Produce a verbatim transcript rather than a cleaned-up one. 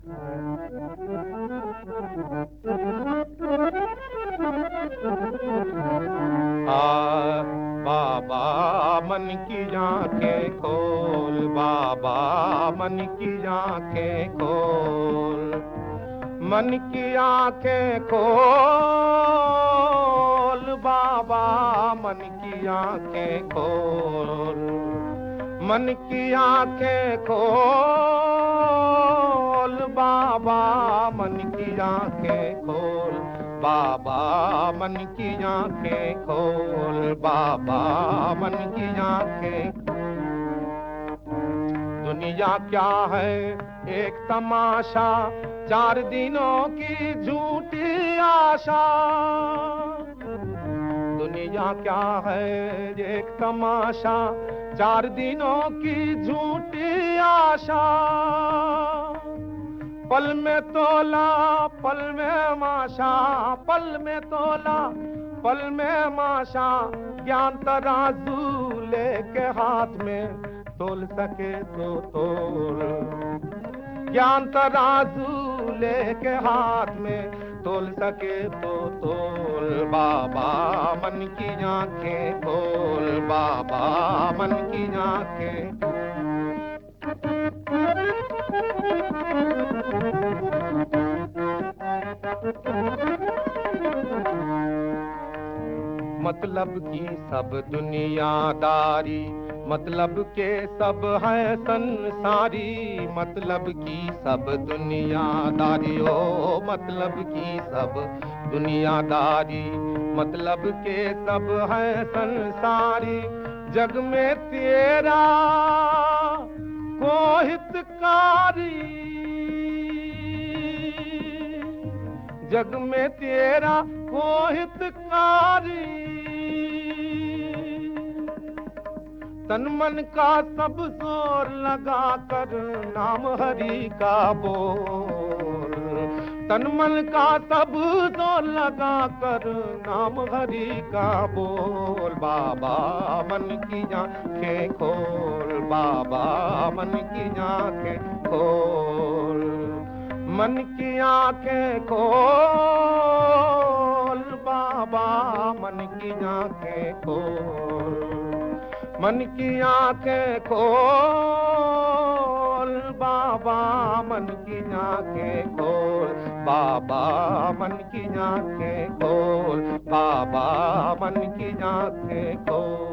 आ बाबा मन की आंखें खोल, बाबा मन की आंखें खोल, मन की आंखें खोल, बाबा मन की आंखें खोल, मन की आंखें खोल, बाबा मन की आंखें खोल, बाबा मन की आंखें खोल, बाबा मन की आंखें। दुनिया क्या है एक तमाशा, चार दिनों की झूठी आशा। दुनिया क्या है एक तमाशा, चार दिनों की झूठी आशा। पल में तोला पल में माशा, पल में तोला पल में माशा, ज्ञान तराजू लेके हाथ में तोल सके तो तोल, ज्ञान तराजू लेके हाथ में तोल सके तो तोल, बाबा मन की आंखें खोल, बाबा मन की आंखें। मतलब की सब दुनियादारी, मतलब के सब है संसारी, मतलब की सब दुनियादारी, ओ मतलब की सब दुनियादारी, मतलब के सब है संसारी। जग में तेरा को हितकारी, जग में तेरा को हितकारी, तन मन का सब जोर लगा कर नाम हरि का बोल, तन मन का सब जोर लगा कर नाम हरि का बोल, बाबा मन की आंखें खोल, बाबा मन की आंखें खोल, मन की आंखें खोल, बाबा मन की आंखें खोल, मन की आंखें खोल, बाबा मन की आंखें खोल, बाबा मन की आंखें खोल, बाबा मन की आंखें खोल।